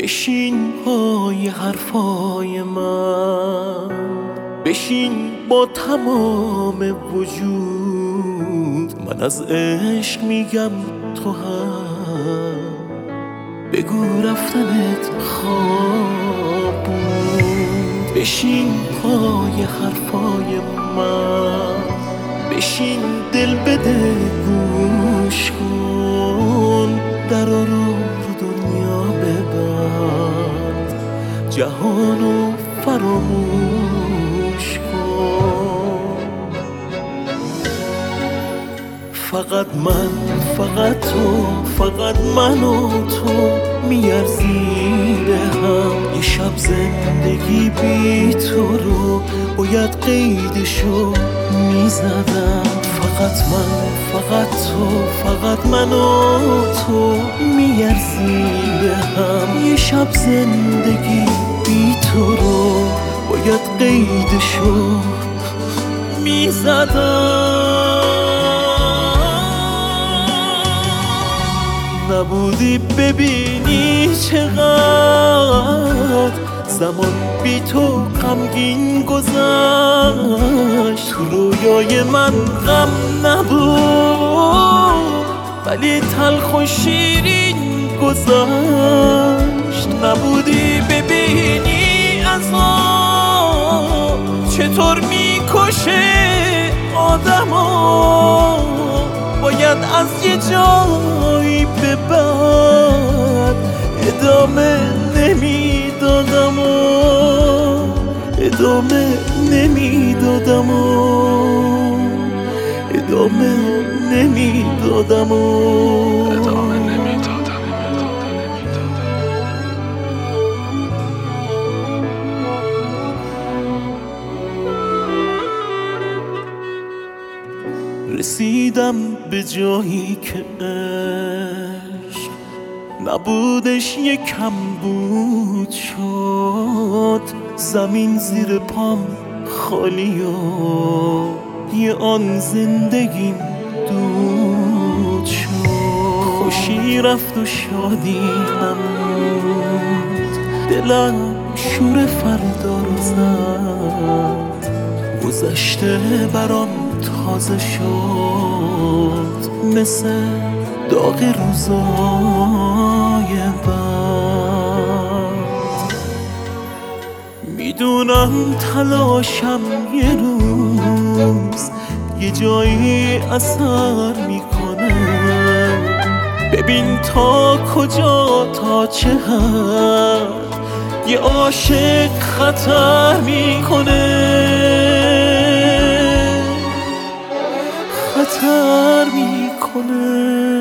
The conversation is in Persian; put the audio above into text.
بشین پای حرفای من، بشین با تمام وجود. من از عشق میگم تو هم بگو رفتنت خواب بود. بشین پای حرفای من، بشین دل بده گوش کن. درا رو دنیا ببند، جهانو فراموش کن. فقط من، فقط تو، فقط من و تو میارزیم به هم. یه شب زندگی بی تو رو باید قیدشو میزدم. فقط من، فقط تو، فقط من و تو میارزیم به هم. یه شب زندگی بی تو رو باید قیدشو میزدم. نبودی ببینی چقدر زمان بی تو غمگین گذشت. تو رویای من غم نبود ولی تلخ و شیرین گذشت. نبودی ببینی عذاب چطور میکشه آدمو. باید از یه جایی به بعد ادامه نمیدادم و ادامه نمیدادم و ادامه نمیدادم و رسیدم به جایی که عشق نبودش یکم بود شد. زمین زیر پام خالی و یه آن زندگیم دود شد. خوشی رفت و شادی نمود، دلم شور فردا رو زد. گذشته برام تازه شد مثل داغ روزای بعد. میدونم تلاشم یه روز یه جایی اثر میکنه. ببین تا کجا، تا چه حد یه عاشق خطر میکنه. خطر میکنه.